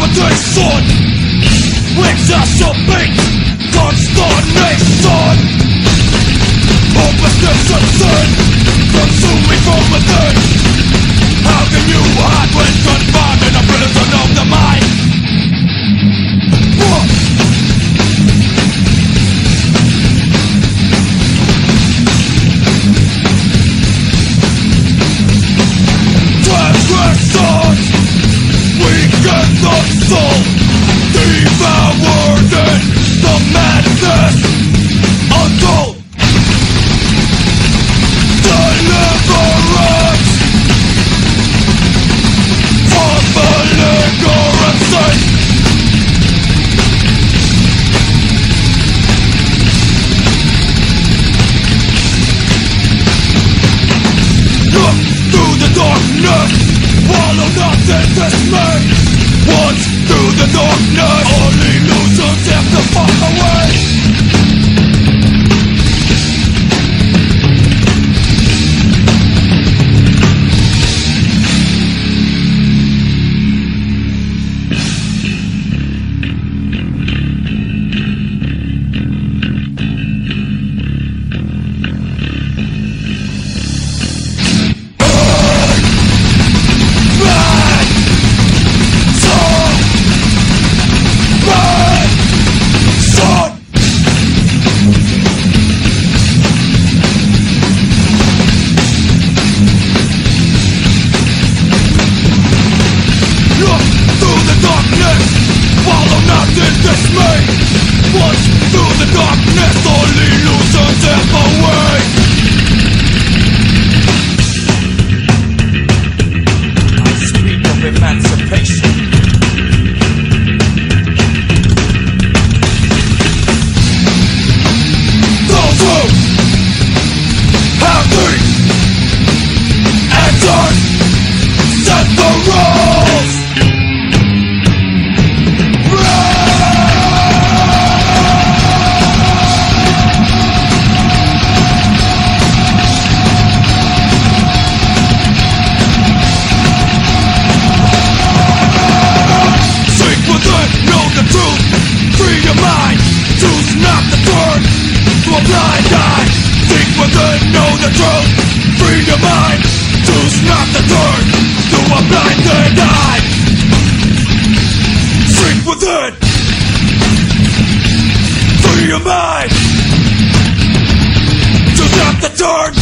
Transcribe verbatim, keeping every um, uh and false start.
tradition, exacerbate consternation. Hopelessness and sin, consuming from within. How can you hide when confined in a prison of the mind? Transgressions weaken the soul, devoured in the madness untold. Deliverance from belligerency. Look through the darkness, wallow not in dismay. Once through the darkness, all illusions have to fall away. Dismay. Once through the darkness, all illusions have away. I speak of emancipation. Those who have the answers set the rules. Free your mind, choose not to turn to a blind eye. Think within, know the truth. Free your mind, choose not to turn to a blinded eye. Think within. Free your mind, choose not to turn